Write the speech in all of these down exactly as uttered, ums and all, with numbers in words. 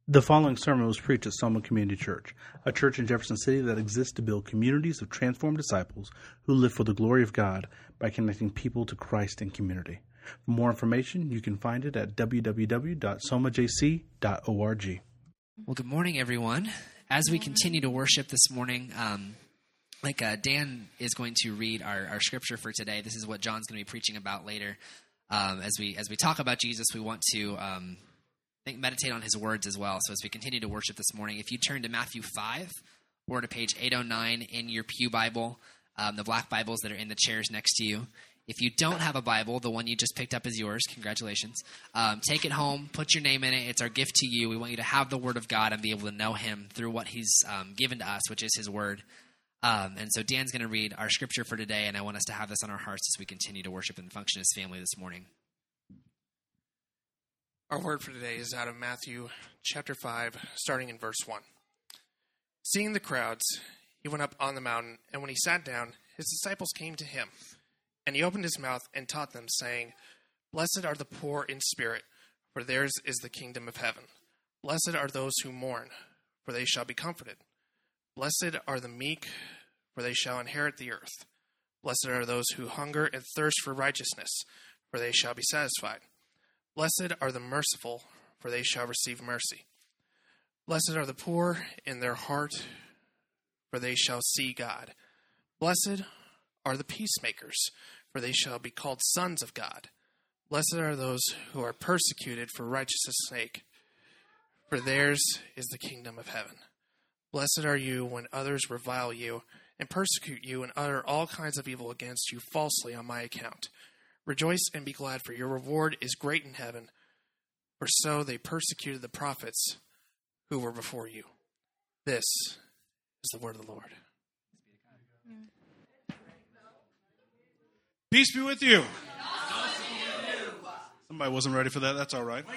The following sermon was preached at Soma Community Church, a church in Jefferson City that exists to build communities of transformed disciples who live for the glory of God by connecting people to Christ in community. For more information, you can find it at w w w dot soma j c dot org. Well, good morning, everyone. As we continue to worship this morning, um, like uh, Dan is going to read our, our scripture for today. This is what John's going to be preaching about later. Um, as we as we talk about Jesus, we want to um, think, meditate on his words as well. So as we continue to worship this morning, if you turn to Matthew five or to page eight oh nine in your pew Bible, um, the black Bibles that are in the chairs next to you. If you don't have a Bible, the one you just picked up is yours. Congratulations. Um, take it home. Put your name in it. It's our gift to you. We want you to have the Word of God and be able to know him through what he's um, given to us, which is his Word. Um, and so Dan's going to read our scripture for today, and I want us to have this on our hearts as we continue to worship and function as family this morning. Our word for today is out of Matthew chapter five, starting in verse one. Seeing the crowds, he went up on the mountain, and when he sat down, his disciples came to him. And he opened his mouth and taught them, saying, Blessed are the poor in spirit, for theirs is the kingdom of heaven. Blessed are those who mourn, for they shall be comforted. Blessed are the meek, for they shall inherit the earth. Blessed are those who hunger and thirst for righteousness, for they shall be satisfied. Blessed are the merciful, for they shall receive mercy. Blessed are the poor in their heart, for they shall see God. Blessed are the peacemakers, for they shall be called sons of God. Blessed are those who are persecuted for righteousness' sake, for theirs is the kingdom of heaven. Blessed are you when others revile you and persecute you and utter all kinds of evil against you falsely on my account. Rejoice and be glad, for your reward is great in heaven, for so they persecuted the prophets who were before you. This is the word of the Lord. Peace be with you. Somebody wasn't ready for that. That's all right.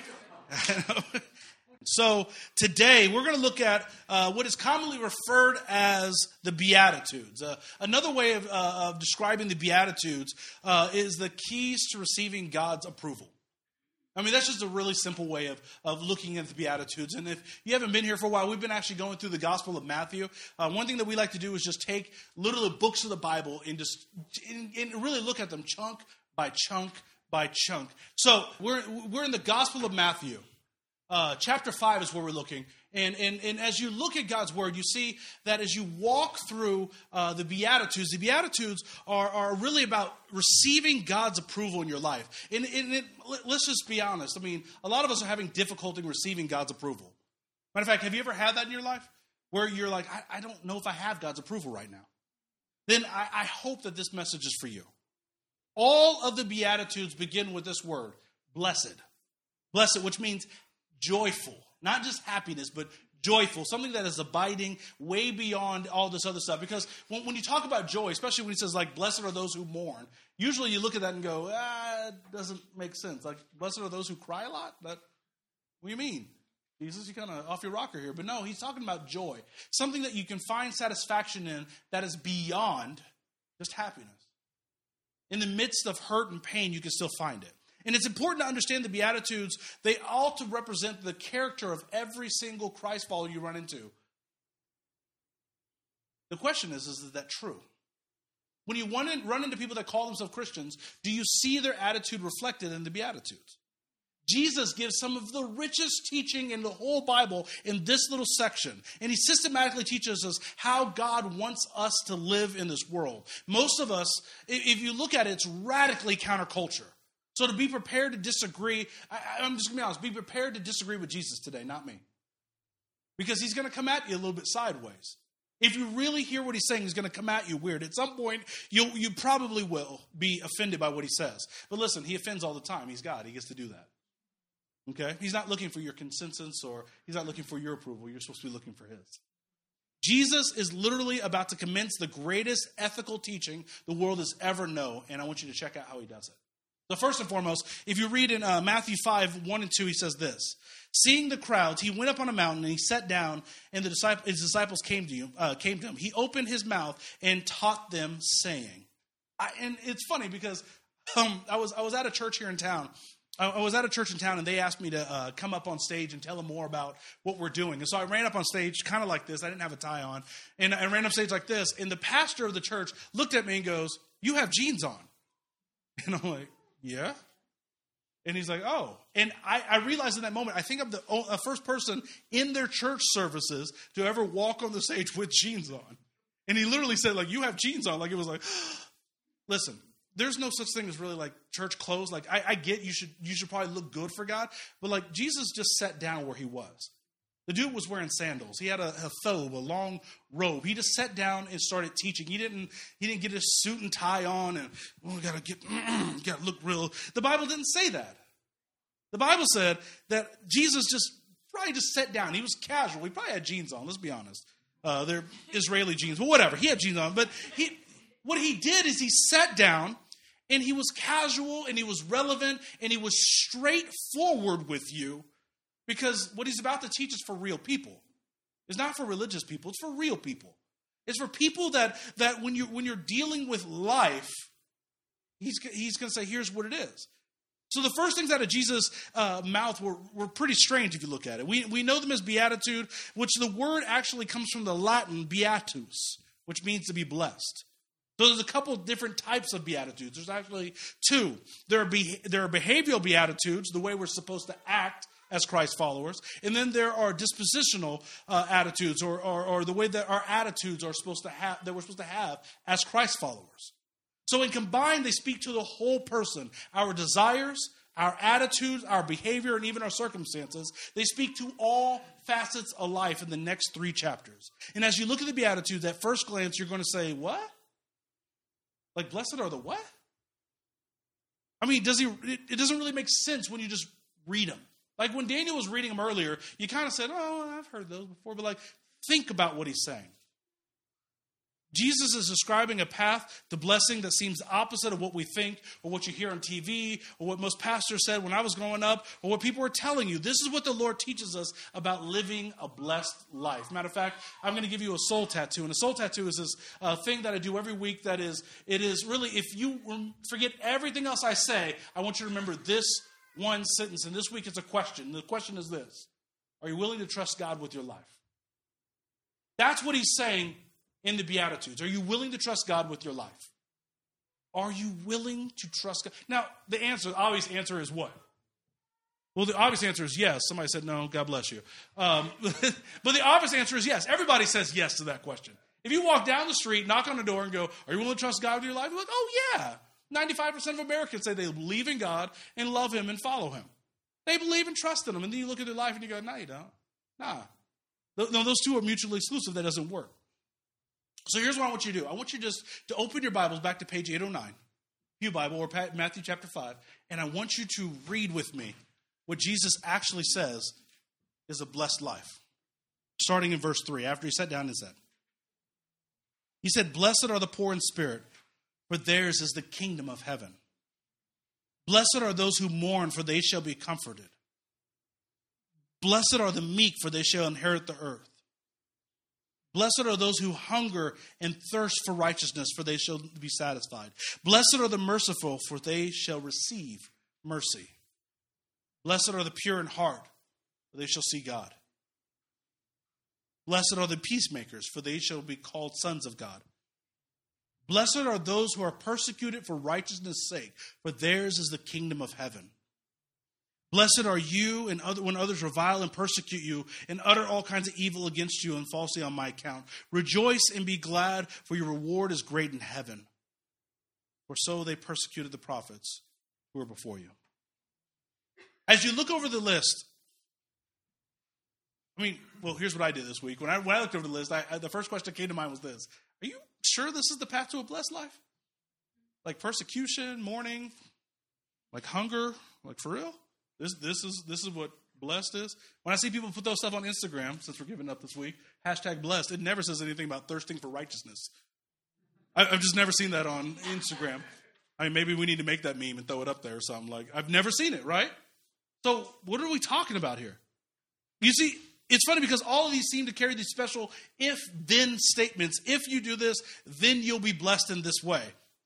So today we're going to look at uh, what is commonly referred as the Beatitudes. Uh, another way of, uh, of describing the Beatitudes uh, is the keys to receiving God's approval. I mean, that's just a really simple way of, of looking at the Beatitudes. And if you haven't been here for a while, we've been actually going through the Gospel of Matthew. Uh, one thing that we like to do is just take literally books of the Bible and just and, and really look at them chunk by chunk by chunk. So we're we're in the Gospel of Matthew. Uh, chapter five is where we're looking. And, and and as you look at God's Word, you see that as you walk through uh, the Beatitudes, the Beatitudes are, are really about receiving God's approval in your life. And, and it, let's just be honest. I mean, a lot of us are having difficulty receiving God's approval. Matter of fact, have you ever had that in your life? Where you're like, I, I don't know if I have God's approval right now. Then I, I hope that this message is for you. All of the Beatitudes begin with this word, blessed. Blessed, which means joyful, not just happiness, but joyful, something that is abiding way beyond all this other stuff. Because when, when you talk about joy, especially when he says, like, blessed are those who mourn, usually you look at that and go, ah, it doesn't make sense. Like, blessed are those who cry a lot? That, what do you mean? Jesus, you kind of off your rocker here. But no, he's talking about joy, something that you can find satisfaction in that is beyond just happiness. In the midst of hurt and pain, you can still find it. And it's important to understand the Beatitudes. They all to represent the character of every single Christ follower you run into. The question is, is that true? When you run, in, run into people that call themselves Christians, do you see their attitude reflected in the Beatitudes? Jesus gives some of the richest teaching in the whole Bible in this little section. And he systematically teaches us how God wants us to live in this world. Most of us, if you look at it, it's radically counterculture. So to be prepared to disagree, I, I'm just going to be honest, be prepared to disagree with Jesus today, not me. Because he's going to come at you a little bit sideways. If you really hear what he's saying, he's going to come at you weird. At some point, you you probably will be offended by what he says. But listen, he offends all the time. He's God. He gets to do that. Okay? He's not looking for your consensus or he's not looking for your approval. You're supposed to be looking for his. Jesus is literally about to commence the greatest ethical teaching the world has ever known. And I want you to check out how he does it. So first and foremost, if you read in uh, Matthew five, one and two, he says this. Seeing the crowds, he went up on a mountain and he sat down and the disciples, his disciples came to, you, uh, came to him. He opened his mouth and taught them saying. I, and it's funny because um, I was I was at a church here in town I was at a church in town, and they asked me to uh, come up on stage and tell them more about what we're doing. And so I ran up on stage kind of like this. I didn't have a tie on. And I ran up stage like this. And the pastor of the church looked at me and goes, "You have jeans on." And I'm like, "Yeah." And he's like, "Oh." And I, I realized in that moment, I think I'm the uh, first person in their church services to ever walk on the stage with jeans on. And he literally said, like, "You have jeans on." Like, it was like, listen. There's no such thing as really like church clothes. Like I, I get you should you should probably look good for God, but like Jesus just sat down where he was. The dude was wearing sandals. He had a, a thobe, a long robe. He just sat down and started teaching. He didn't he didn't get his suit and tie on and oh, we gotta get gotta look real. The Bible didn't say that. The Bible said that Jesus just probably just sat down. He was casual. He probably had jeans on. Let's be honest. Uh, they're Israeli jeans, but whatever. He had jeans on, but he. What he did is he sat down and he was casual and he was relevant and he was straightforward with you because what he's about to teach is for real people. It's not for religious people. It's for real people. It's for people that, that when, you, when you're dealing with life, he's, he's going to say, here's what it is. So the first things out of Jesus' uh, mouth were, were pretty strange if you look at it. We, we know them as beatitude, which the word actually comes from the Latin beatus, which means to be blessed. So there's a couple of different types of beatitudes. There's actually two. There are, be, there are behavioral beatitudes, the way we're supposed to act as Christ followers. And then there are dispositional uh, attitudes, or, or, or the way that our attitudes are supposed to have, that we're supposed to have as Christ followers. So in combined, they speak to the whole person. Our desires, our attitudes, our behavior, and even our circumstances. They speak to all facets of life in the next three chapters. And as you look at the Beatitudes, at first glance, you're going to say, what? Like, blessed are the what? I mean, does he? It, it doesn't really make sense when you just read them. Like when Daniel was reading them earlier, you kind of said, oh, I've heard those before. But like, think about what he's saying. Jesus is describing a path to blessing that seems opposite of what we think or what you hear on T V or what most pastors said when I was growing up or what people were telling you. This is what the Lord teaches us about living a blessed life. Matter of fact, I'm going to give you a soul tattoo. And a soul tattoo is this uh, thing that I do every week that is, it is really, if you forget everything else I say, I want you to remember this one sentence. And this week it's a question. The question is this: are you willing to trust God with your life? That's what he's saying in the Beatitudes. Are you willing to trust God with your life? Are you willing to trust God? Now, the answer, the obvious answer is what? Well, the obvious answer is yes. Somebody said no, God bless you. Um, but the obvious answer is yes. Everybody says yes to that question. If you walk down the street, knock on the door and go, are you willing to trust God with your life? You're like, oh yeah. ninety-five percent of Americans say they believe in God and love him and follow him. They believe and trust in him. And then you look at their life and you go, no, you don't. Nah. No, those two are mutually exclusive. That doesn't work. So here's what I want you to do. I want you just to open your Bibles back to page eight oh nine, Pew Bible, or Matthew chapter five, and I want you to read with me what Jesus actually says is a blessed life. Starting in verse three, after he sat down and said, he said, blessed are the poor in spirit, for theirs is the kingdom of heaven. Blessed are those who mourn, for they shall be comforted. Blessed are the meek, for they shall inherit the earth. Blessed are those who hunger and thirst for righteousness, for they shall be satisfied. Blessed are the merciful, for they shall receive mercy. Blessed are the pure in heart, for they shall see God. Blessed are the peacemakers, for they shall be called sons of God. Blessed are those who are persecuted for righteousness' sake, for theirs is the kingdom of heaven. Blessed are you and other, when others revile and persecute you and utter all kinds of evil against you and falsely on my account. Rejoice and be glad, for your reward is great in heaven. For so they persecuted the prophets who were before you. As you look over the list, I mean, well, here's what I did this week. When I, when I looked over the list, I, I, the first question that came to mind was this: are you sure this is the path to a blessed life? Like persecution, mourning, like hunger, like for real? This this is this is what blessed is. When I see people put those stuff on Instagram, since we're giving up this week, hashtag blessed, it never says anything about thirsting for righteousness. I, I've just never seen that on Instagram. I mean, maybe we need to make that meme and throw it up there or something. Like, I've never seen it, right? So what are we talking about here? You see, it's funny because all of these seem to carry these special if-then statements. If you do this, then you'll be blessed in this way.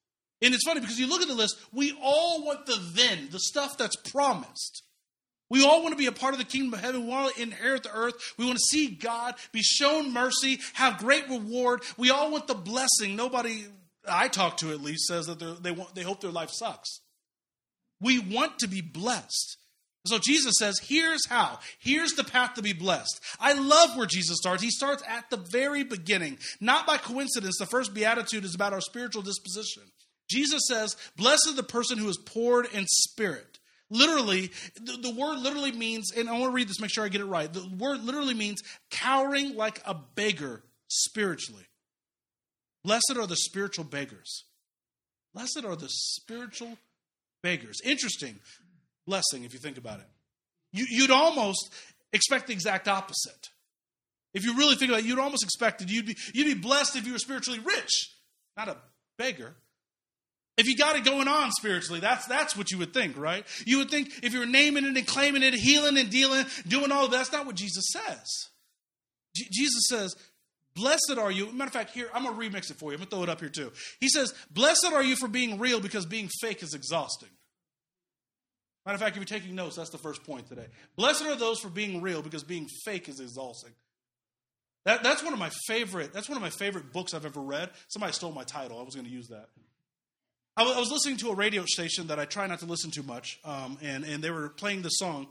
And it's funny because you look at the list, we all want the then, the stuff that's promised. We all want to be a part of the kingdom of heaven. We want to inherit the earth. We want to see God, be shown mercy, have great reward. We all want the blessing. Nobody I talk to at least says that they want, they hope their life sucks. We want to be blessed. So Jesus says, here's how. Here's the path to be blessed. I love where Jesus starts. He starts at the very beginning. Not by coincidence, the first beatitude is about our spiritual disposition. Jesus says, blessed is the person who is poor in spirit. Literally, the, the word literally means, and I want to read this, make sure I get it right. The word literally means cowering like a beggar spiritually. Blessed are the spiritual beggars. Blessed are the spiritual beggars. Interesting blessing if you think about it. You, you'd almost expect the exact opposite. If you really think about it, you'd almost expect that you'd be, you'd be blessed if you were spiritually rich, not a beggar. If you got it going on spiritually, that's that's what you would think, right? You would think if you were naming it and claiming it, healing and dealing, doing all of that, that's not what Jesus says. J- Jesus says, blessed are you. Matter of fact, here, I'm going to remix it for you. I'm going to throw it up here too. He says, blessed are you for being real because being fake is exhausting. Matter of fact, if you're taking notes, that's the first point today. Blessed are those for being real because being fake is exhausting. That, that's one of my favorite, that's one of my favorite books I've ever read. Somebody stole my title. I was going to use that. I was listening to a radio station that I try not to listen to much, um, and, and they were playing the song.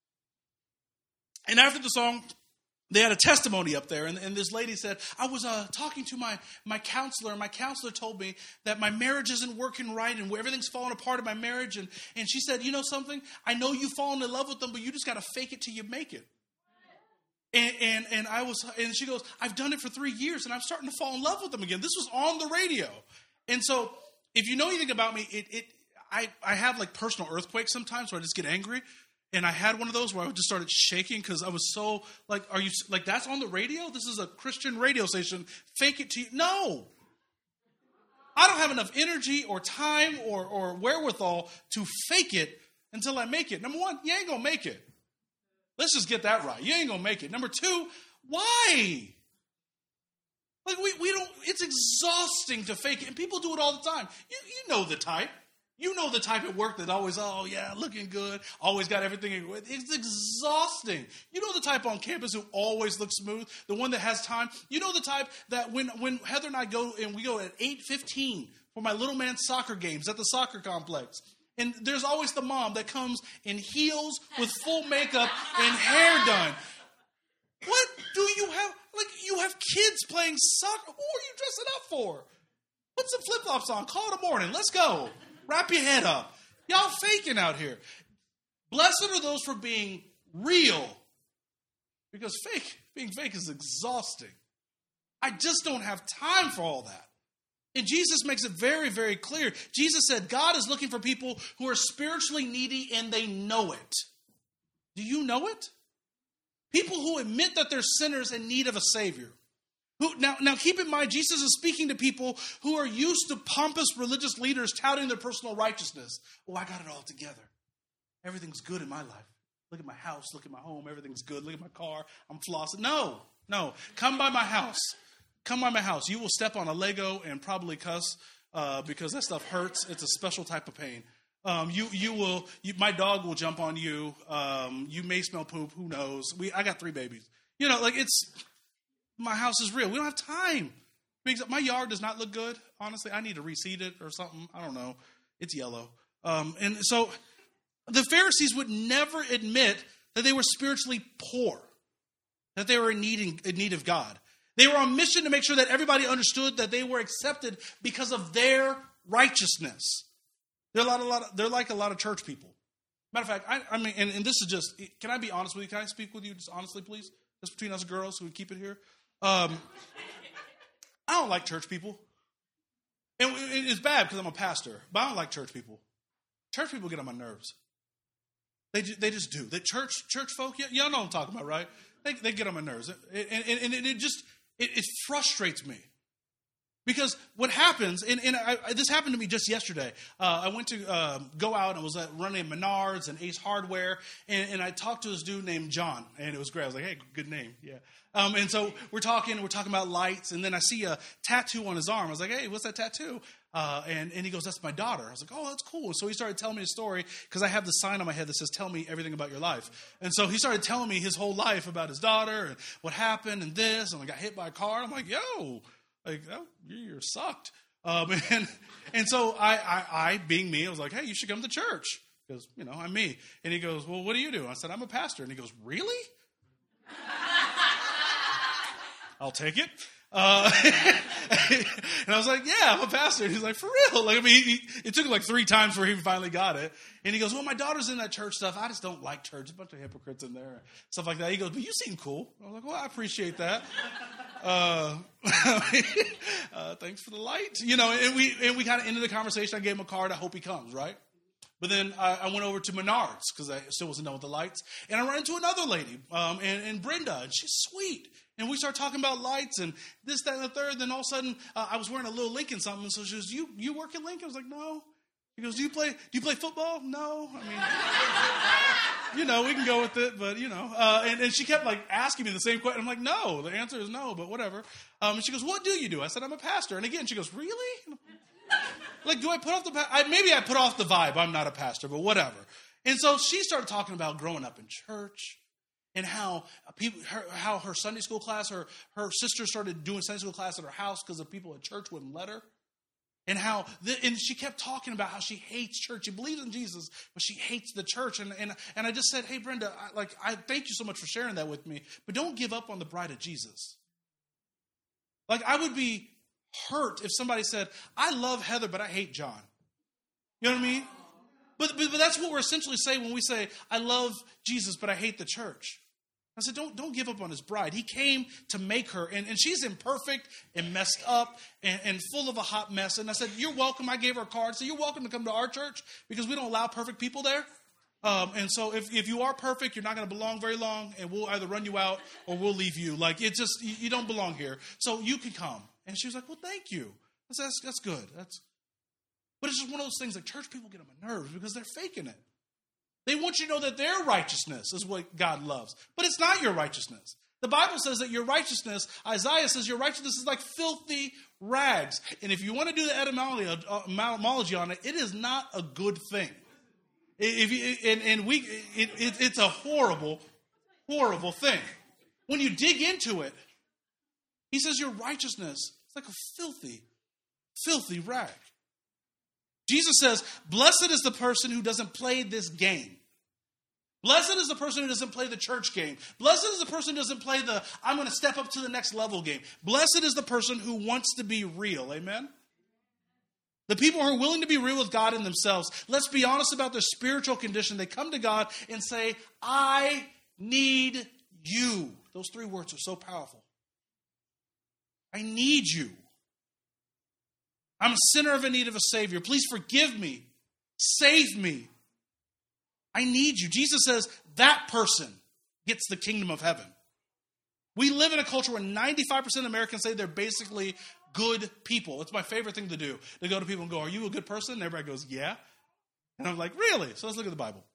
And after the song, they had a testimony up there, and, and this lady said, I was uh, talking to my, my counselor, and my counselor told me that my marriage isn't working right, and everything's falling apart in my marriage. And, and she said, you know something? I know you've fallen in love with them, but you just got to fake it till you make it. And, and and I was, and she goes, I've done it for three years, and I'm starting to fall in love with them again. This was on the radio. And so, if you know anything about me, it, it I, I have like personal earthquakes sometimes where I just get angry. And I had one of those where I just started shaking because I was so like, are you like, that's on the radio? This is a Christian radio station. Fake it to you. No. I don't have enough energy or time or, or wherewithal to fake it until I make it. Number one, you ain't going to make it. Let's just get that right. You ain't going to make it. Number two, why? Like, we, we don't, it's exhausting to fake it. And people do it all the time. You, you know the type. You know the type at work that always, oh, yeah, looking good. Always got everything. It's exhausting. You know the type on campus who always looks smooth. The one that has time. You know the type that when, when Heather and I go, and we go at eight fifteen for my little man's soccer games at the soccer complex. And there's always the mom that comes in heels with full makeup and hair done. What do you have? Like, you have kids playing soccer. Who are you dressing up for? Put some flip-flops on. Call it a morning. Let's go. Wrap your head up. Y'all faking out here. Blessed are those for being real. Because fake, being fake is exhausting. I just don't have time for all that. And Jesus makes it very, very clear. Jesus said God is looking for people who are spiritually needy and they know it. Do you know it? People who admit that they're sinners in need of a Savior. Who, now, now, keep in mind, Jesus is speaking to people who are used to pompous religious leaders touting their personal righteousness. Oh, I got it all together. Everything's good in my life. Look at my house. Look at my home. Everything's good. Look at my car. I'm flossing. No, no. Come by my house. Come by my house. You will step on a Lego and probably cuss uh, because that stuff hurts. It's a special type of pain. Um, you you will. You, my dog will jump on you. Um, you may smell poop. Who knows? We I got three babies. You know, like it's. My house is real. We don't have time. My yard does not look good. Honestly, I need to reseed it or something. I don't know. It's yellow. Um, and so the Pharisees would never admit that they were spiritually poor, that they were in need, in need of God. They were on mission to make sure that everybody understood that they were accepted because of their righteousness. They're, a lot, a lot of, they're like a lot of church people. Matter of fact, I, I mean, and, and this is just, can I be honest with you? Can I speak with you just honestly, please? Just between us girls, so we keep it here. Um, I don't like church people. And it's bad because I'm a pastor, but I don't like church people. Church people get on my nerves. They they just do. The church church folk, y- y'all know what I'm talking about, right? They they get on my nerves. And, and, and it just, it, it frustrates me. Because what happens, and, and I, I, this happened to me just yesterday. Uh, I went to uh, go out and was at running Menards and Ace Hardware, and, and I talked to this dude named John, and it was great. I was like, hey, good name, yeah. Um, and so we're talking, we're talking about lights, and then I see a tattoo on his arm. I was like, hey, what's that tattoo? Uh, and, and he goes, that's my daughter. I was like, oh, that's cool. So he started telling me a story, because I have the sign on my head that says, tell me everything about your life. And so he started telling me his whole life about his daughter and what happened and this, and I got hit by a car. I'm like, yo. Like, oh, you're sucked. Um, and and so I, I, I, being me, I was like, hey, you should come to church. Because, you know, I'm me. And he goes, well, what do you do? I said, I'm a pastor. And he goes, really? I'll take it. Uh, and I was like, yeah, I'm a pastor. And he's like, for real? Like, I mean, he, it took like three times before he finally got it. And he goes, well, my daughter's in that church stuff. I just don't like church. A bunch of hypocrites in there, stuff like that. He goes, but you seem cool. I was like, well, I appreciate that. Uh, uh, thanks for the light. You know, and we and we kind of ended the conversation. I gave him a card. I hope he comes, right? But then I, I went over to Menards because I still wasn't done with the lights. And I ran into another lady, um, and, and Brenda, and she's sweet. And we started talking about lights and this, that, and the third. Then all of a sudden, uh, I was wearing a little Lincoln something. So she goes, you, you work at Lincoln? I was like, no. She goes, do you play, do you play football? No. I mean, you know, we can go with it, but, you know. Uh, and, and she kept, like, asking me the same question. I'm like, no. The answer is no, but whatever. Um, and she goes, what do you do? I said, I'm a pastor. And again, she goes, really? Like, do I put off the pa- I, maybe I put off the vibe. I'm not a pastor, but whatever. And so she started talking about growing up in church and how people, her, how her Sunday school class, her, her sister started doing Sunday school class at her house because the people at church wouldn't let her. And how, the, and she kept talking about how she hates church. She believes in Jesus, but she hates the church. And and, and I just said, hey, Brenda, I, like, I thank you so much for sharing that with me, but don't give up on the bride of Jesus. Like, I would be hurt if somebody said, I love Heather, but I hate John. You know what I mean? But, but, but that's what we're essentially saying when we say, I love Jesus, but I hate the church. I said, don't, don't give up on his bride. He came to make her, and, and she's imperfect and messed up and, and full of a hot mess. And I said, you're welcome. I gave her a card. So you're welcome to come to our church because we don't allow perfect people there. Um, and so if, if you are perfect, you're not going to belong very long, and we'll either run you out or we'll leave you. Like, it just, you, you don't belong here. So you can come. And she was like, well, thank you. I said, that's, that's good. That's, but it's just one of those things, like, church people get on my nerves because they're faking it. They want you to know that their righteousness is what God loves. But it's not your righteousness. The Bible says that your righteousness, Isaiah says your righteousness is like filthy rags. And if you want to do the etymology on it, it is not a good thing. If you, and, and we, it, it, it's a horrible, horrible thing. When you dig into it, he says your righteousness is like a filthy, filthy rag. Jesus says, blessed is the person who doesn't play this game. Blessed is the person who doesn't play the church game. Blessed is the person who doesn't play the, I'm going to step up to the next level game. Blessed is the person who wants to be real. Amen? The people who are willing to be real with God in themselves. Let's be honest about their spiritual condition. They come to God and say, I need you. Those three words are so powerful. I need you. I'm a sinner of a need of a Savior. Please forgive me. Save me. I need you. Jesus says that person gets the kingdom of heaven. We live in a culture where ninety-five percent of Americans say they're basically good people. It's my favorite thing to do. To go to people and go, are you a good person? And everybody goes, yeah. And I'm like, really? So let's look at the Bible.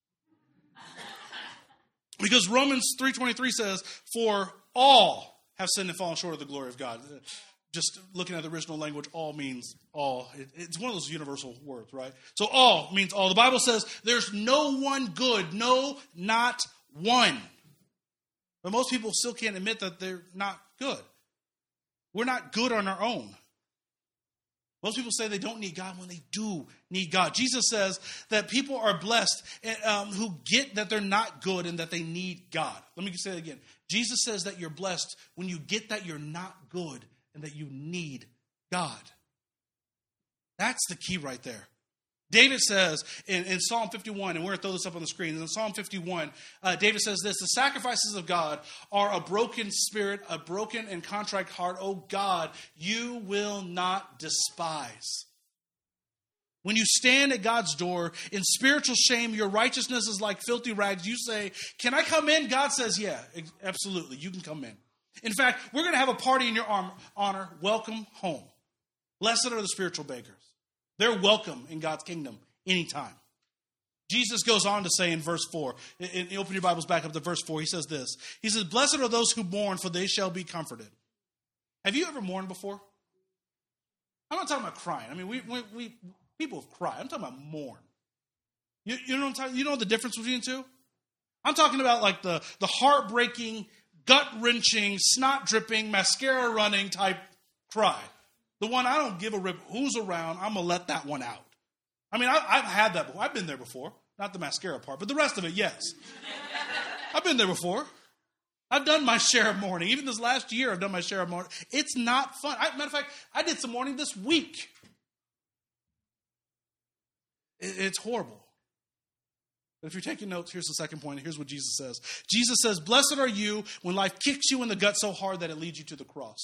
Because Romans three twenty-three says, for all have sinned and fallen short of the glory of God. Just looking at the original language, all means all. It, it's one of those universal words, right? So all means all. The Bible says there's no one good. No, not one. But most people still can't admit that they're not good. We're not good on our own. Most people say they don't need God when they do need God. Jesus says that people are blessed um, who get that they're not good and that they need God. Let me say it again. Jesus says that you're blessed when you get that you're not good and that you need God. That's the key right there. David says in, in Psalm fifty-one, and we're going to throw this up on the screen. In Psalm fifty-one, uh, David says this, the sacrifices of God are a broken spirit, a broken and contrite heart. Oh God, you will not despise. When you stand at God's door in spiritual shame, your righteousness is like filthy rags. You say, can I come in? God says, yeah, absolutely. You can come in. In fact, we're going to have a party in your honor. Welcome home. Blessed are the spiritual bakers. They're welcome in God's kingdom anytime. Jesus goes on to say in verse four, and open your Bibles back up to verse four, he says this. He says, blessed are those who mourn, for they shall be comforted. Have you ever mourned before? I'm not talking about crying. I mean, we, we, we people have cried. I'm talking about mourn. You, you know what I'm talking, you know the difference between the two? I'm talking about like the, the heartbreaking, gut-wrenching, snot-dripping, mascara-running type cry. The one I don't give a rip who's around, I'm going to let that one out. I mean, I, I've had that before. I've been there before. Not the mascara part, but the rest of it, yes. I've been there before. I've done my share of mourning. Even this last year, I've done my share of mourning. It's not fun. I, matter of fact, I did some mourning this week. It, it's horrible. But if you're taking notes, here's the second point. Here's what Jesus says. Jesus says, blessed are you when life kicks you in the gut so hard that it leads you to the cross.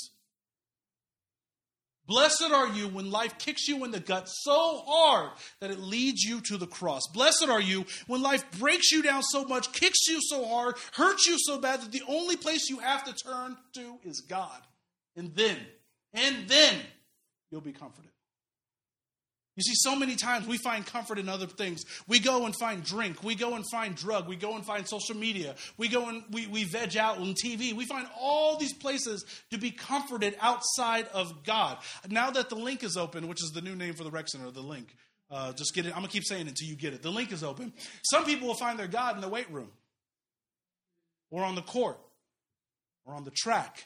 Blessed are you when life kicks you in the gut so hard that it leads you to the cross. Blessed are you when life breaks you down so much, kicks you so hard, hurts you so bad that the only place you have to turn to is God. And then, and then you'll be comforted. You see, so many times we find comfort in other things. We go and find drink. We go and find drug. We go and find social media. We go and we, we veg out on T V. We find all these places to be comforted outside of God. Now that the link is open, which is the new name for the rec center, the link. Uh, just get it. I'm going to keep saying it until you get it. The link is open. Some people will find their God in the weight room or on the court or on the track.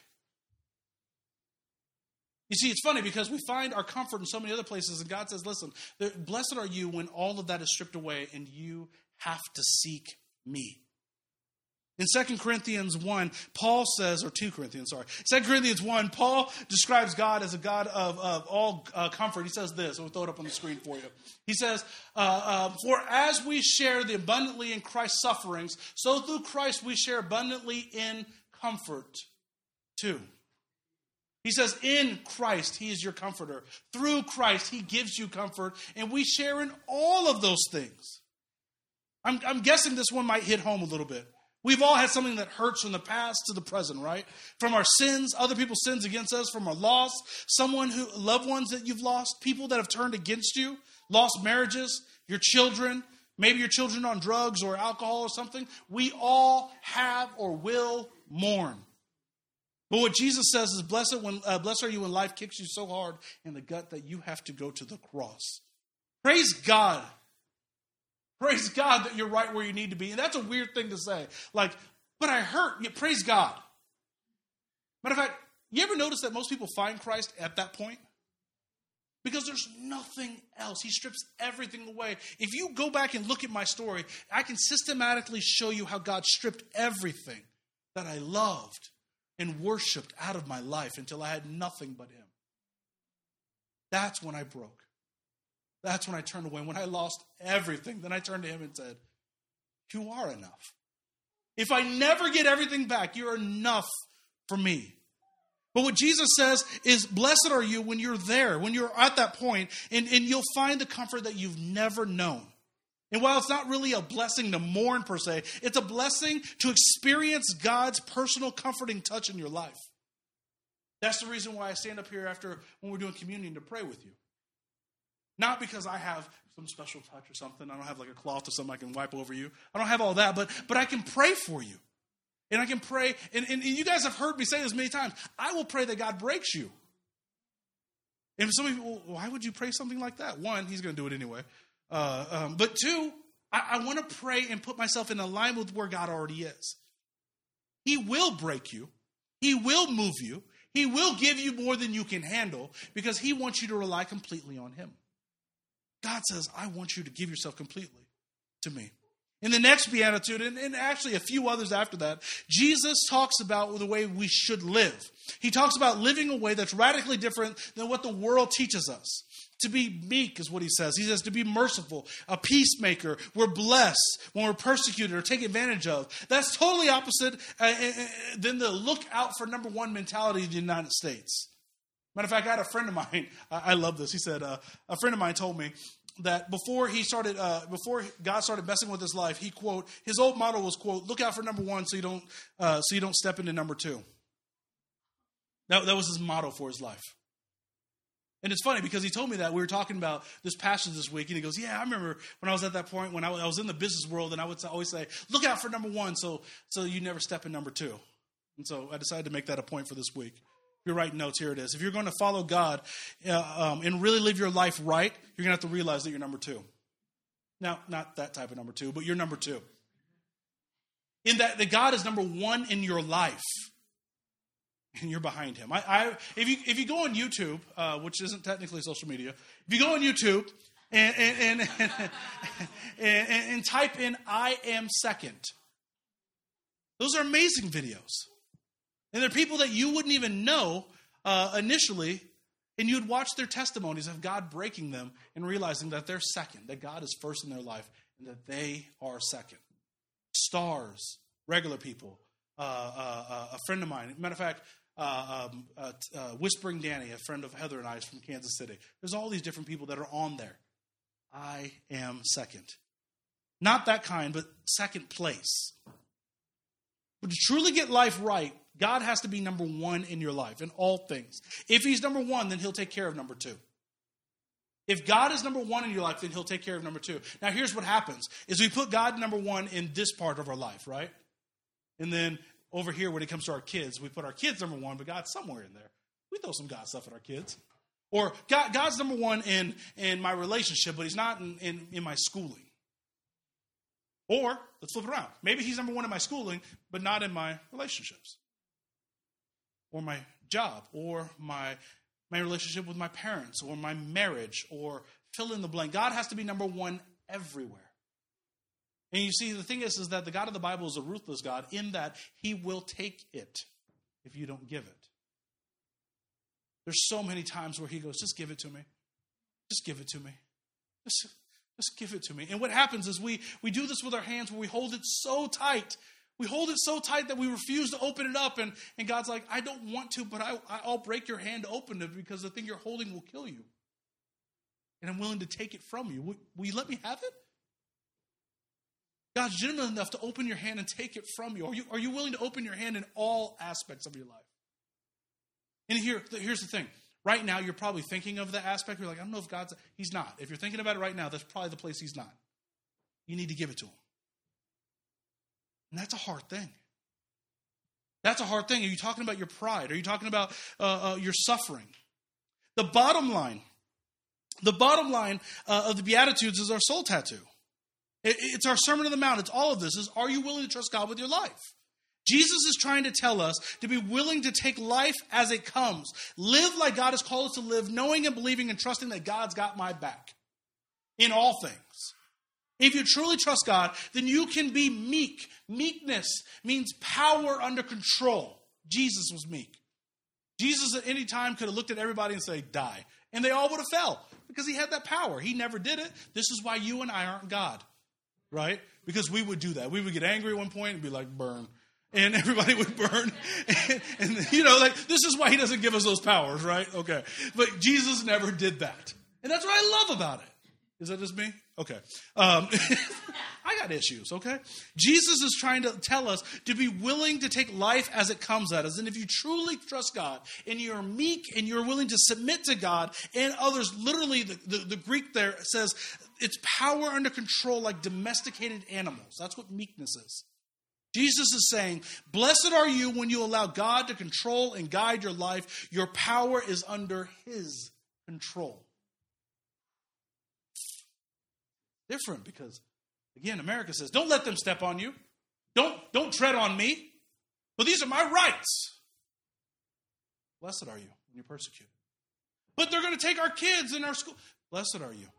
You see, it's funny because we find our comfort in so many other places, and God says, listen, blessed are you when all of that is stripped away and you have to seek me. In Second Corinthians one, Paul says, or Second Corinthians, sorry. Second Corinthians one, Paul describes God as a God of, of all uh, comfort. He says this, we'll throw it up on the screen for you. He says, uh, uh, for as we share the abundantly in Christ's sufferings, so through Christ we share abundantly in comfort too. He says, in Christ, he is your comforter. Through Christ, he gives you comfort. And we share in all of those things. I'm, I'm guessing this one might hit home a little bit. We've all had something that hurts from the past to the present, right? From our sins, other people's sins against us, from our loss, someone who, loved ones that you've lost, people that have turned against you, lost marriages, your children, maybe your children on drugs or alcohol or something. We all have or will mourn. But what Jesus says is, blessed, when, uh, blessed are you when life kicks you so hard in the gut that you have to go to the cross. Praise God. Praise God that you're right where you need to be. And that's a weird thing to say. Like, but I hurt. Yeah, praise God. Matter of fact, you ever notice that most people find Christ at that point? Because there's nothing else. He strips everything away. If you go back and look at my story, I can systematically show you how God stripped everything that I loved and worshipped out of my life until I had nothing but him. That's when I broke. That's when I turned away. When I lost everything, then I turned to him and said, you are enough. If I never get everything back, you're enough for me. But what Jesus says is, blessed are you when you're there, when you're at that point, and, and you'll find the comfort that you've never known. And while it's not really a blessing to mourn per se, it's a blessing to experience God's personal comforting touch in your life. That's the reason why I stand up here after when we're doing communion to pray with you. Not because I have some special touch or something. I don't have like a cloth or something I can wipe over you. I don't have all that, but but I can pray for you. And I can pray, and, and you guys have heard me say this many times, I will pray that God breaks you. And some of you, well, why would you pray something like that? One, he's going to do it anyway. Uh, um, but two, I, I want to pray and put myself in alignment with where God already is. He will break you. He will move you. He will give you more than you can handle because he wants you to rely completely on him. God says, I want you to give yourself completely to me. In the next beatitude, and, and actually a few others after that, Jesus talks about the way we should live. He talks about living a way that's radically different than what the world teaches us. To be meek is what he says. He says to be merciful, a peacemaker. We're blessed when we're persecuted or taken advantage of. That's totally opposite uh, than the look out for number one mentality of the United States. Matter of fact, I had a friend of mine. I love this. He said, uh, a friend of mine told me that before he started, uh, before God started messing with his life, he quote, his old motto was quote, look out for number one so you don't, uh, so you don't step into number two. That, that was his motto for his life. And it's funny because he told me that we were talking about this passage this week, and he goes, yeah, I remember when I was at that point when I was in the business world, and I would always say, look out for number one so so you never step in number two. And so I decided to make that a point for this week. If you're writing notes, here it is. If you're going to follow God uh, um, and really live your life right, you're going to have to realize that you're number two. Now, not that type of number two, but you're number two. In that, that God is number one in your life. And you're behind him. I, I, if you if you go on YouTube, uh, which isn't technically social media, if you go on YouTube and and and, and, and, and type in "I am second," those are amazing videos, and they're people that you wouldn't even know uh, initially, and you'd watch their testimonies of God breaking them and realizing that they're second, that God is first in their life, and that they are second. Stars, regular people. Uh, uh, uh, a friend of mine, matter of fact. Uh, um, uh, uh, Whispering Danny, a friend of Heather and I's from Kansas City. There's all these different people that are on there. I am second. Not that kind, but second place. But to truly get life right, God has to be number one in your life, in all things. If he's number one, then he'll take care of number two. If God is number one in your life, then he'll take care of number two. Now, here's what happens, is we put God number one in this part of our life, right? And then over here, when it comes to our kids, we put our kids number one, but God's somewhere in there. We throw some God stuff at our kids. Or God, God's number one in, in my relationship, but he's not in, in, in my schooling. Or, let's flip it around. Maybe he's number one in my schooling, but not in my relationships. Or my job, or my, my relationship with my parents, or my marriage, or fill in the blank. God has to be number one everywhere. And you see, the thing is, is that the God of the Bible is a ruthless God in that he will take it if you don't give it. There's so many times where he goes, just give it to me. Just give it to me. Just, just give it to me. And what happens is we, we do this with our hands where we hold it so tight. We hold it so tight that we refuse to open it up. And, and God's like, I don't want to, but I, I'll break your hand to open it because the thing you're holding will kill you. And I'm willing to take it from you. Will, will you let me have it? God's generous enough to open your hand and take it from you. Are you, are you willing to open your hand in all aspects of your life? And here, here's the thing. Right now, you're probably thinking of the aspect. You're like, I don't know if God's... He's not. If you're thinking about it right now, that's probably the place he's not. You need to give it to him. And that's a hard thing. That's a hard thing. Are you talking about your pride? Are you talking about uh, uh, your suffering? The bottom line, the bottom line uh, of the Beatitudes is our soul tattoo. It's our Sermon on the Mount. It's all of this. Is, are you willing to trust God with your life? Jesus is trying to tell us to be willing to take life as it comes. Live like God has called us to live, knowing and believing and trusting that God's got my back in all things. If you truly trust God, then you can be meek. Meekness means power under control. Jesus was meek. Jesus at any time could have looked at everybody and said, die. And they all would have fell because he had that power. He never did it. This is why you and I aren't God. Right? Because we would do that. We would get angry at one point and be like, burn. And everybody would burn. And, and, you know, like, this is why he doesn't give us those powers, right? Okay. But Jesus never did that. And that's what I love about it. Is that just me? Okay. Um, I got issues, okay? Jesus is trying to tell us to be willing to take life as it comes at us. And if you truly trust God and you're meek and you're willing to submit to God and others, literally the, the, the Greek there says it's power under control like domesticated animals. That's what meekness is. Jesus is saying, blessed are you when you allow God to control and guide your life. Your power is under his control. Different because, again, America says, don't let them step on you. Don't, don't tread on me. But these are my rights. Blessed are you when you're persecuted. But they're going to take our kids in our school. Blessed are you.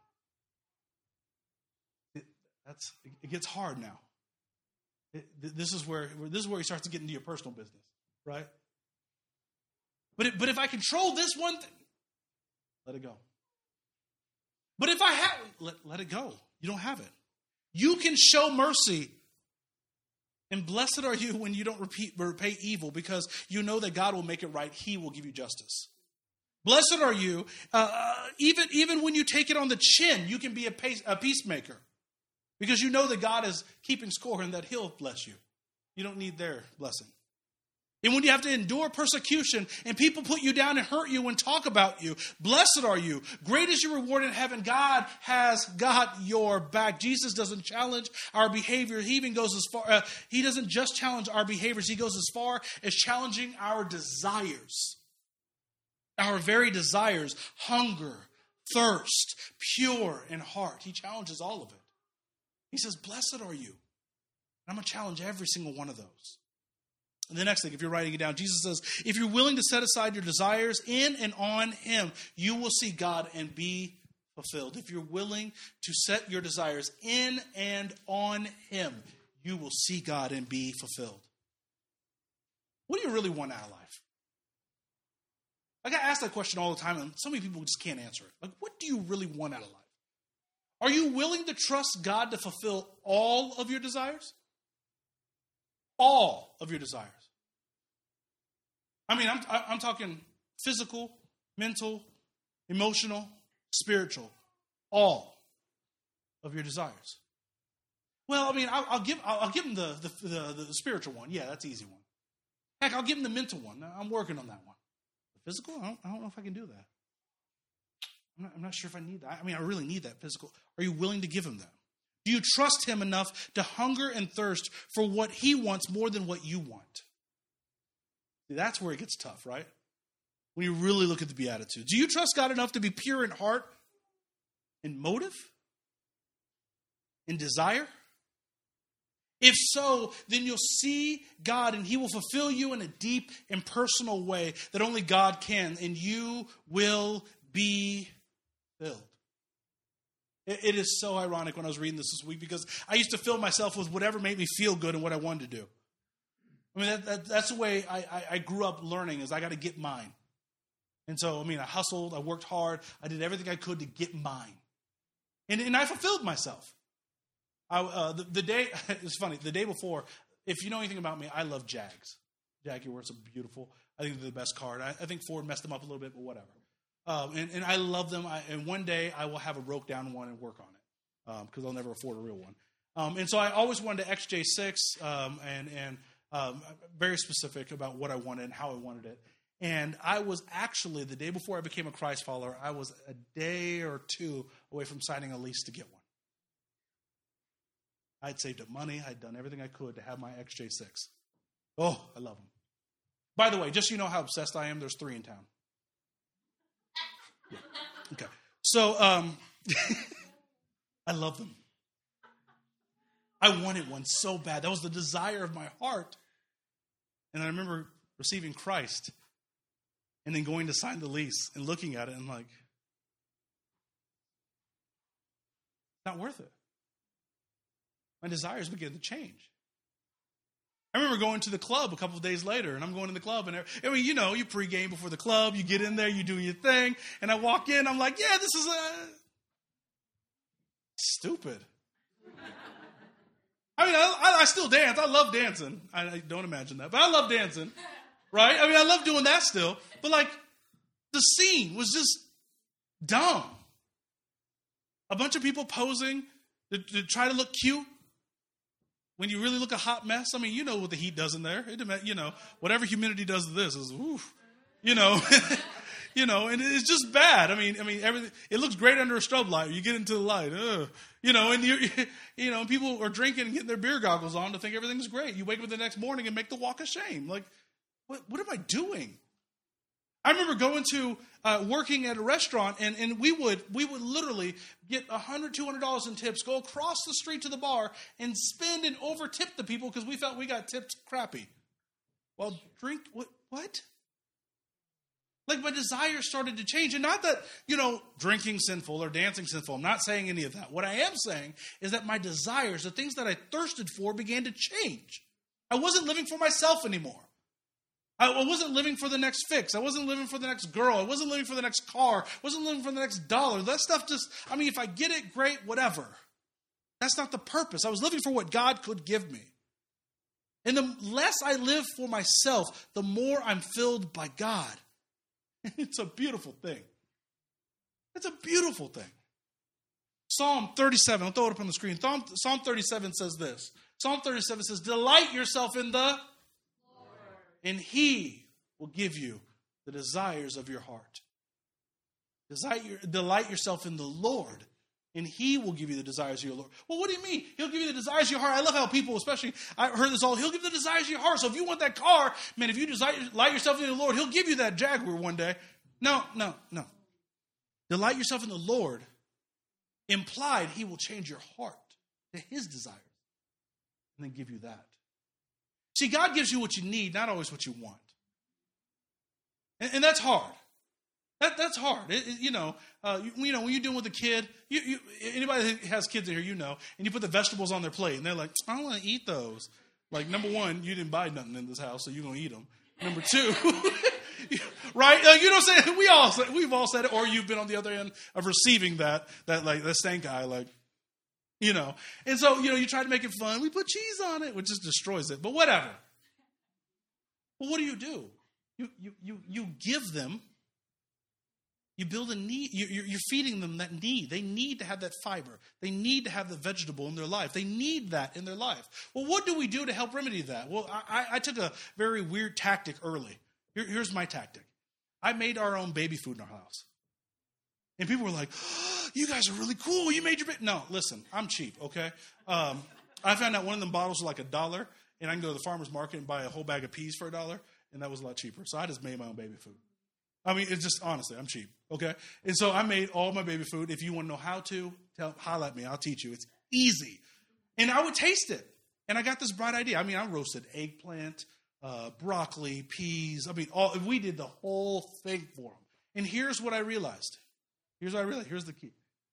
It, that's, it gets hard now. It, this is where this is where he starts to get into your personal business, right? But it, but if I control this one thing, let it go. But if I have, let, let it go. You don't have it. You can show mercy. And blessed are you when you don't repeat, repay evil because you know that God will make it right. He will give you justice. Blessed are you, uh, even, even when you take it on the chin, you can be a, pace, a peacemaker. Because you know that God is keeping score and that he'll bless you. You don't need their blessing. And when you have to endure persecution and people put you down and hurt you and talk about you, blessed are you. Great is your reward in heaven. God has got your back. Jesus doesn't challenge our behavior. He even goes as far, uh, he doesn't just challenge our behaviors. He goes as far as challenging our desires. Our very desires, hunger, thirst, pure in heart. He challenges all of it. He says, blessed are you. And I'm going to challenge every single one of those. And the next thing, if you're writing it down, Jesus says, if you're willing to set aside your desires in and on him, you will see God and be fulfilled. If you're willing to set your desires in and on him, you will see God and be fulfilled. What do you really want out of life? I get asked that question all the time, and so many people just can't answer it. Like, what do you really want out of life? Are you willing to trust God to fulfill all of your desires? All of your desires. I mean, I'm, I'm talking physical, mental, emotional, spiritual. All of your desires. Well, I mean, I'll, I'll give I'll, I'll give him the the, the the spiritual one. Yeah, that's the easy one. Heck, I'll give him the mental one. I'm working on that one. The physical, I don't, I don't know if I can do that. I'm not, I'm not sure if I need that. I mean, I really need that physical. Are you willing to give him that? Do you trust him enough to hunger and thirst for what he wants more than what you want? See, that's where it gets tough, right? When you really look at the Beatitudes. Do you trust God enough to be pure in heart, in motive, in desire? If so, then you'll see God and he will fulfill you in a deep and personal way that only God can, and you will be filled. It is so ironic when I was reading this this week because I used to fill myself with whatever made me feel good and what I wanted to do. I mean, that, that, that's the way I, I, I grew up learning is I got to get mine. And so, I mean, I hustled, I worked hard, I did everything I could to get mine. And, and I fulfilled myself. I, uh, the, the day, it's funny, the day before, if you know anything about me, I love Jags. Jaguars are beautiful. I think they're the best car. I, I think Ford messed them up a little bit, but whatever. Um, and, and I love them. I, and one day I will have a broke down one and work on it because um, I'll never afford a real one. Um, and so I always wanted to X J six um, and, and um, very specific about what I wanted and how I wanted it. And I was actually, the day before I became a Christ follower, I was a day or two away from signing a lease to get one. I'd saved up money. I'd done everything I could to have my X J six. Oh, I love them. By the way, just so you know how obsessed I am, there's three in town. Yeah. Okay. So, um, I love them. I wanted one so bad. That was the desire of my heart. And I remember receiving Christ and then going to sign the lease and looking at it and like, not worth it. My desires began to change. I remember going to the club a couple of days later, and I'm going to the club, and I mean, you know, you pregame before the club, you get in there, you do your thing, and I walk in, I'm like, yeah, this is a stupid. I mean, I, I still dance. I love dancing. I, I don't imagine that, but I love dancing, right? I mean, I love doing that still, but like, the scene was just dumb. A bunch of people posing to, to try to look cute. When you really look a hot mess, I mean, you know what the heat does in there. It, you know, whatever humidity does to this is, oof, you know, you know, and it's just bad. I mean, I mean, everything. It looks great under a strobe light. You get into the light, ugh, you know, and you, you know, people are drinking and getting their beer goggles on to think everything's great. You wake up the next morning and make the walk of shame. Like, what, what am I doing? I remember going to uh, working at a restaurant, and, and we would we would literally get one hundred dollars, two hundred dollars in tips, go across the street to the bar, and spend and over-tip the people because we felt we got tipped crappy. Well, drink, what? what? Like, my desires started to change. And not that, you know, drinking sinful or dancing sinful. I'm not saying any of that. What I am saying is that my desires, the things that I thirsted for, began to change. I wasn't living for myself anymore. I wasn't living for the next fix. I wasn't living for the next girl. I wasn't living for the next car. I wasn't living for the next dollar. That stuff just, I mean, if I get it, great, whatever. That's not the purpose. I was living for what God could give me. And the less I live for myself, the more I'm filled by God. It's a beautiful thing. It's a beautiful thing. Psalm thirty-seven, I'll throw it up on the screen. Psalm, Psalm thirty-seven says this. Psalm thirty-seven says, delight yourself in the and he will give you the desires of your heart. Delight, delight yourself in the Lord, and he will give you the desires of your Lord. Well, what do you mean? He'll give you the desires of your heart. I love how people, especially, I heard this all, he'll give the desires of your heart. So if you want that car, man, if you delight yourself in the Lord, he'll give you that Jaguar one day. No, no, no. Delight yourself in the Lord implied he will change your heart to his desires and then give you that. See, God gives you what you need, not always what you want. And, and that's hard. That, that's hard. It, it, you know, uh, you, you know, when you're dealing with a kid, you, you, anybody that has kids in here, you know, and you put the vegetables on their plate, and they're like, I don't want to eat those. Like, number one, you didn't buy nothing in this house, so you're going to eat them. Number two, right? Uh, you know what I'm saying? We all, we've all said it, or you've been on the other end of receiving that, that like, that stank eye, like, you know. And so, you know, you try to make it fun. We put cheese on it, which just destroys it, but whatever. Well, what do you do? You, you, you, you give them. You build a need. You're feeding them that need. They need to have that fiber. They need to have the vegetable in their life. They need that in their life. Well, what do we do to help remedy that? Well, I, I took a very weird tactic early. Here, here's my tactic. I made our own baby food in our house. And people were like, oh, you guys are really cool. You made your baby. No, listen, I'm cheap, okay? Um, I found out one of them bottles was like a dollar, and I can go to the farmer's market and buy a whole bag of peas for a dollar, and that was a lot cheaper. So I just made my own baby food. I mean, it's just, honestly, I'm cheap, okay? And so I made all my baby food. If you want to know how to, tell, holler at me. I'll teach you. It's easy. And I would taste it. And I got this bright idea. I mean, I roasted eggplant, uh, broccoli, peas. I mean, all, we did the whole thing for them. And here's what I realized. Here's what I realized. Here's the key.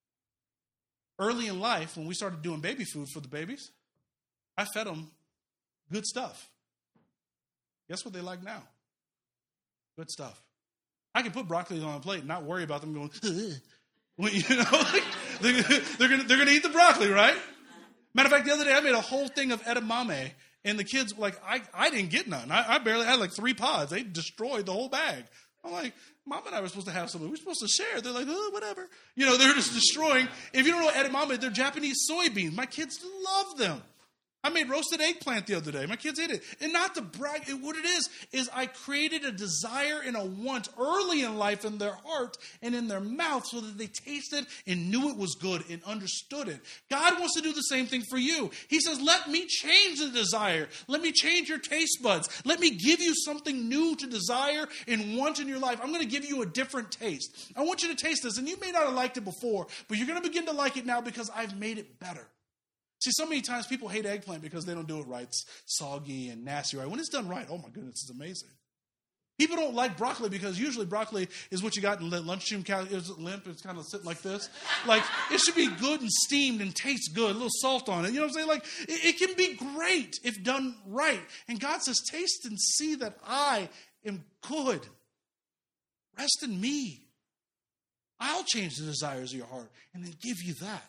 Early in life, when we started doing baby food for the babies, I fed them good stuff. Guess what they like now? Good stuff. I can put broccoli on a plate and not worry about them going, when, you know, like, they're, they're going they're gonna eat the broccoli, right? Matter of fact, the other day I made a whole thing of edamame, and the kids, like, I, I didn't get none. I, I barely had like three pods. They destroyed the whole bag. I'm like, Mom and I were supposed to have something. We're supposed to share. They're like, oh, whatever. You know, they're just destroying. If you don't know edamame, they're Japanese soybeans. My kids love them. I made roasted eggplant the other day. My kids ate it. And not to brag, what it is, is I created a desire and a want early in life in their heart and in their mouth so that they tasted and knew it was good and understood it. God wants to do the same thing for you. He says, let me change the desire. Let me change your taste buds. Let me give you something new to desire and want in your life. I'm going to give you a different taste. I want you to taste this. And you may not have liked it before, but you're going to begin to like it now because I've made it better. See, so many times people hate eggplant because they don't do it right. It's soggy and nasty, right? When it's done right, oh my goodness, it's amazing. People don't like broccoli because usually broccoli is what you got in lunchroom. It's limp. It's kind of sitting like this. Like, it should be good and steamed and taste good. A little salt on it. You know what I'm saying? Like, it, it can be great if done right. And God says, taste and see that I am good. Rest in me. I'll change the desires of your heart and then give you that.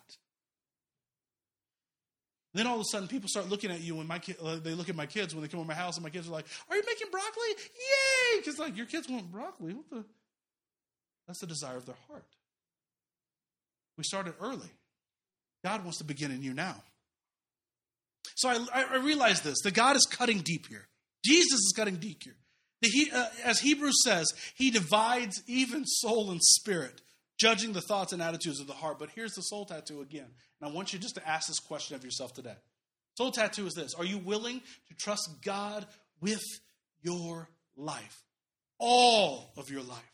Then all of a sudden, people start looking at you when my kid, uh, they look at my kids when they come to my house, and my kids are like, "Are you making broccoli? Yay!" Because like your kids want broccoli. What the? That's the desire of their heart. We started early. God wants to begin in you now. So I, I realize this: that God is cutting deep here. Jesus is cutting deep here. The, he, uh, as Hebrews says, He divides even soul and spirit, judging the thoughts and attitudes of the heart. But here's the soul tattoo again. And I want you just to ask this question of yourself today. Soul tattoo is this. Are you willing to trust God with your life? All of your life.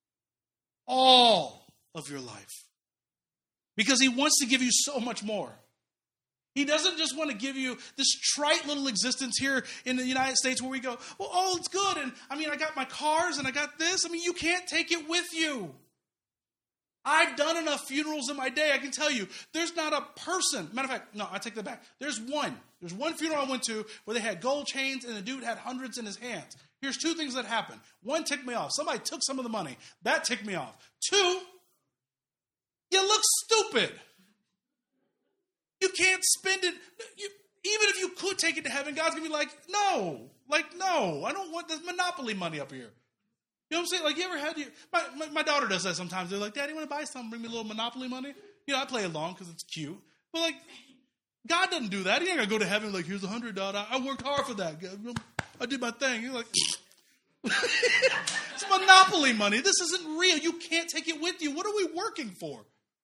All of your life. Because He wants to give you so much more. He doesn't just want to give you this trite little existence here in the United States where we go, well, oh, it's good. And I mean, I got my cars and I got this. I mean, you can't take it with you. I've done enough funerals in my day. I can tell you, there's not a person. Matter of fact, no, I take that back. There's one. There's one funeral I went to where they had gold chains and the dude had hundreds in his hands. Here's two things that happened. One ticked me off. Somebody took some of the money. That ticked me off. Two, you look stupid. You can't spend it. You, even if you could take it to heaven, God's going to be like, no. Like, no. I don't want the monopoly money up here. You know what I'm saying? Like, you ever had your... My, my, my daughter does that sometimes. They're like, Daddy, you want to buy something? Bring me a little monopoly money? You know, I play along because it's cute. But, like, God doesn't do that. He ain't going to go to heaven like, here's a hundred, daughter. I worked hard for that. I did my thing. You're like, It's monopoly money. This isn't real. You can't take it with you. What are we working for?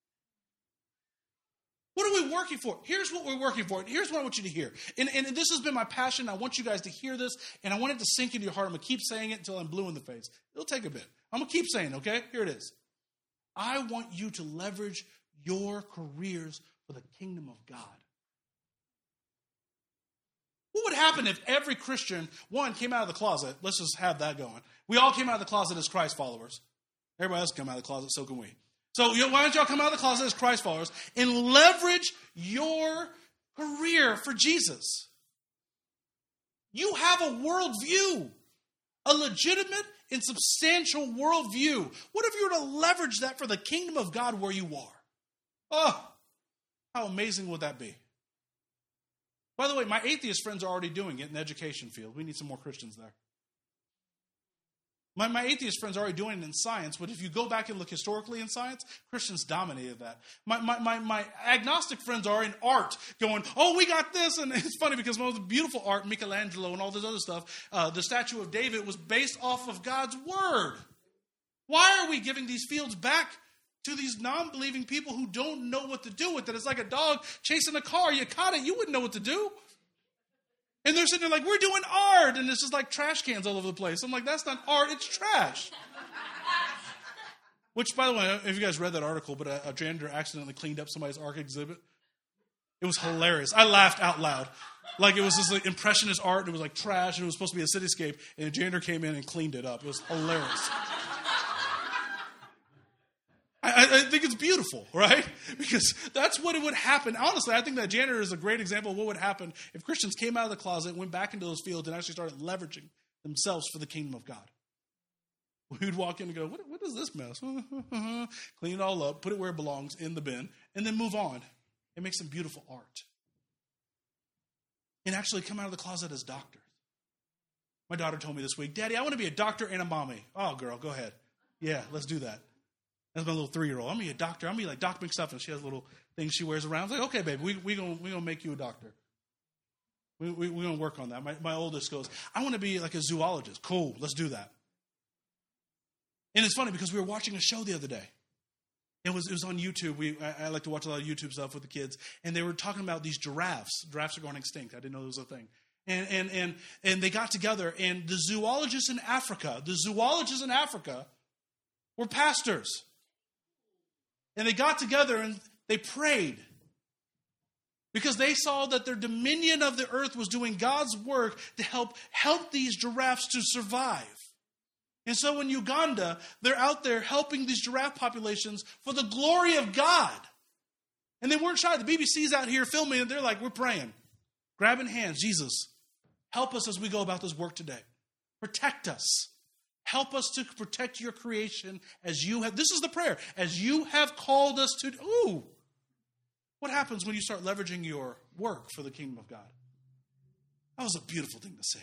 What are we working for? Here's what we're working for. Here's what I want you to hear. And, and this has been my passion. I want you guys to hear this, and I want it to sink into your heart. I'm going to keep saying it until I'm blue in the face. It'll take a bit. I'm going to keep saying it, okay? Here it is. I want you to leverage your careers for the kingdom of God. What would happen if every Christian, one, came out of the closet? Let's just have that going. We all came out of the closet as Christ followers. Everybody else can come out of the closet, so can we. So you know, why don't y'all come out of the closet as Christ followers and leverage your career for Jesus? You have a worldview, a legitimate and substantial worldview. What if you were to leverage that for the kingdom of God where you are? Oh, how amazing would that be? By the way, my atheist friends are already doing it in the education field. We need some more Christians there. My, my atheist friends are already doing it in science, but if you go back and look historically in science, Christians dominated that. My, my, my, my agnostic friends are in art going, oh, we got this. And it's funny because most of the beautiful art, Michelangelo and all this other stuff, uh, the statue of David was based off of God's word. Why are we giving these fields back to these non-believing people who don't know what to do with it? It's like a dog chasing a car. You caught it, you wouldn't know what to do. And they're sitting there like, we're doing art. And it's just like trash cans all over the place. I'm like, that's not art, it's trash. Which, by the way, I don't know if you guys read that article, but a, a janitor accidentally cleaned up somebody's art exhibit. It was hilarious. I laughed out loud. Like it was this like impressionist art, and it was like trash, and it was supposed to be a cityscape, and a janitor came in and cleaned it up. It was hilarious. I, I think it's beautiful, right? Because that's what it would happen. Honestly, I think that janitor is a great example of what would happen if Christians came out of the closet, went back into those fields, and actually started leveraging themselves for the kingdom of God. We would walk in and go, what, what is this mess? Clean it all up, put it where it belongs, in the bin, and then move on and make some beautiful art. And actually come out of the closet as doctors. My daughter told me this week, Daddy, I want to be a doctor and a mommy. Oh, girl, go ahead. Yeah, let's do that. That's my little three-year-old. I'm going to be a doctor. I'm going to be like Doc McStuffin. She has little things she wears around. I was like, okay, baby, we're we going we gonna make you a doctor. We're we, we going to work on that. My, my oldest goes, I want to be like a zoologist. Cool, let's do that. And it's funny because we were watching a show the other day. It was it was on YouTube. We I, I like to watch a lot of YouTube stuff with the kids. And they were talking about these giraffes. Giraffes are going extinct. I didn't know there was a thing. And, and, and, and they got together, and the zoologists in Africa, the zoologists in Africa were pastors. And they got together and they prayed because they saw that their dominion of the earth was doing God's work to help help these giraffes to survive. And so in Uganda, they're out there helping these giraffe populations for the glory of God. And they weren't shy. The B B C's out here filming, and they're like, we're praying, grabbing hands. Jesus, help us as we go about this work today. Protect us. Help us to protect your creation as you have. This is the prayer. As you have called us to. Ooh. What happens when you start leveraging your work for the kingdom of God? That was a beautiful thing to see.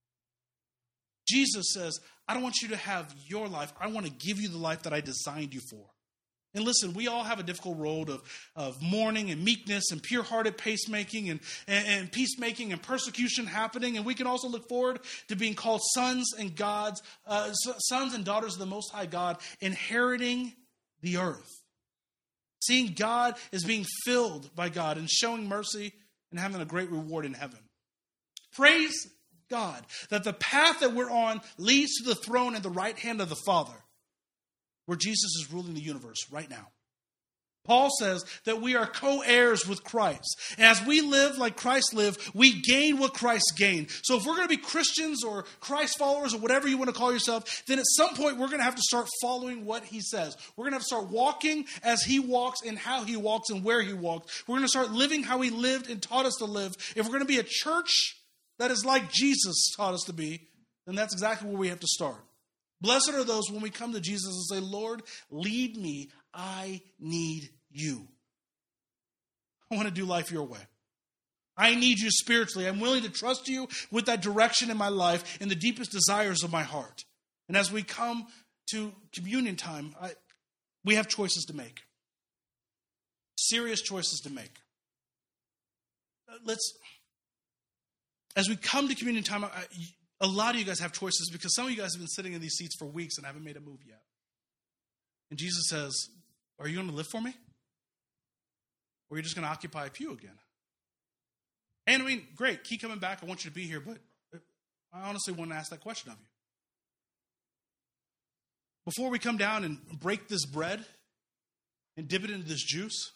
Jesus says, I don't want you to have your life. I want to give you the life that I designed you for. And listen, we all have a difficult road of, of mourning and meekness and pure-hearted pacemaking and, and, and peacemaking and persecution happening. And we can also look forward to being called sons and gods, uh, sons and daughters of the Most High God, inheriting the earth. Seeing God as being filled by God and showing mercy and having a great reward in heaven. Praise God that the path that we're on leads to the throne at the right hand of the Father, where Jesus is ruling the universe right now. Paul says that we are co-heirs with Christ. And as we live like Christ lived, we gain what Christ gained. So if we're going to be Christians or Christ followers or whatever you want to call yourself, then at some point we're going to have to start following what he says. We're going to have to start walking as he walks and how he walks and where he walked. We're going to start living how he lived and taught us to live. If we're going to be a church that is like Jesus taught us to be, then that's exactly where we have to start. Blessed are those when we come to Jesus and say, Lord, lead me. I need you. I want to do life your way. I need you spiritually. I'm willing to trust you with that direction in my life and the deepest desires of my heart. And as we come to communion time, I, we have choices to make. Serious choices to make. Let's, as we come to communion time, I, a lot of you guys have choices because some of you guys have been sitting in these seats for weeks and haven't made a move yet. And Jesus says, are you going to live for me? Or are you just going to occupy a pew again? And I mean, great, keep coming back. I want you to be here, but I honestly want to ask that question of you. Before we come down and break this bread and dip it into this juice,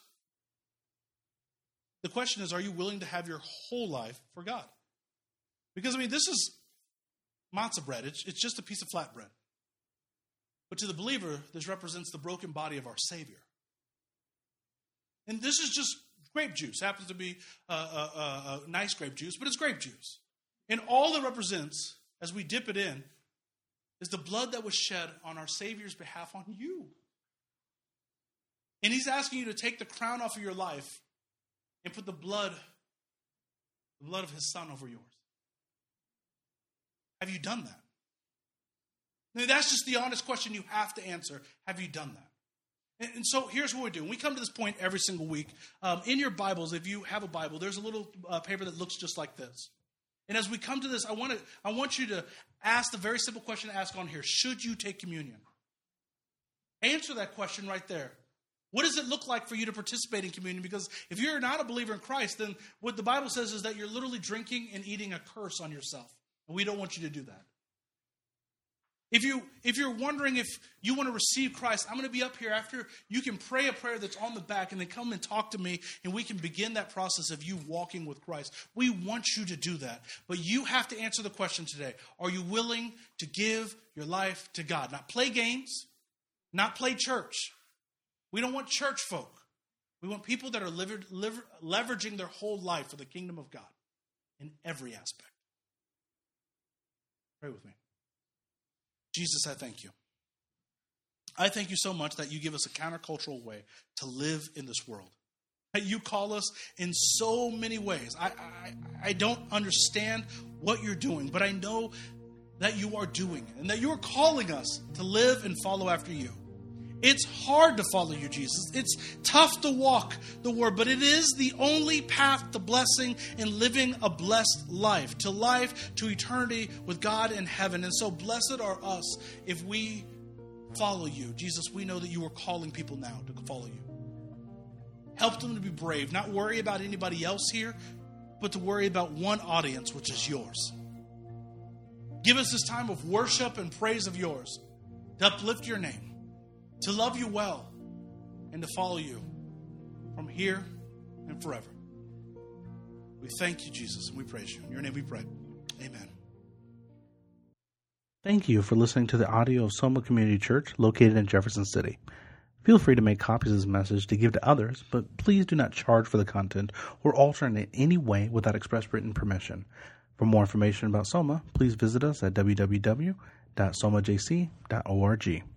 the question is, are you willing to have your whole life for God? Because, I mean, this is matzah bread. It's, it's just a piece of flat bread. But to the believer, this represents the broken body of our Savior. And this is just grape juice. It happens to be a, a, a, a nice grape juice, but it's grape juice. And all it represents, as we dip it in, is the blood that was shed on our Savior's behalf on you. And he's asking you to take the crown off of your life and put the blood, the blood of his Son over yours. Have you done that? I mean, that's just the honest question you have to answer. Have you done that? And, and so here's what we do. We come to this point every single week. Um, in your Bibles, if you have a Bible, there's a little uh, paper that looks just like this. And as we come to this, I want to, I want you to ask the very simple question to ask on here. Should you take communion? Answer that question right there. What does it look like for you to participate in communion? Because if you're not a believer in Christ, then what the Bible says is that you're literally drinking and eating a curse on yourself. And we don't want you to do that. If, you, if you're wondering if you want to receive Christ, I'm going to be up here after. You can pray a prayer that's on the back and then come and talk to me, and we can begin that process of you walking with Christ. We want you to do that. But you have to answer the question today. Are you willing to give your life to God? Not play games, not play church. We don't want church folk. We want people that are lever- lever- leveraging their whole life for the kingdom of God in every aspect. Pray with me. Jesus, I thank you. I thank you so much that you give us a countercultural way to live in this world. That you call us in so many ways. I, I, I don't understand what you're doing, but I know that you are doing it and that you are calling us to live and follow after you. It's hard to follow you, Jesus. It's tough to walk the word, but it is the only path to blessing and living a blessed life, to life, to eternity with God in heaven. And so blessed are us if we follow you. Jesus, we know that you are calling people now to follow you. Help them to be brave, not worry about anybody else here, but to worry about one audience, which is yours. Give us this time of worship and praise of yours, to uplift your name, to love you well, and to follow you from here and forever. We thank you, Jesus, and we praise you. In your name we pray. Amen. Thank you for listening to the audio of Soma Community Church located in Jefferson City. Feel free to make copies of this message to give to others, but please do not charge for the content or alter it in any way without express written permission. For more information about Soma, please visit us at w w w dot soma j c dot org.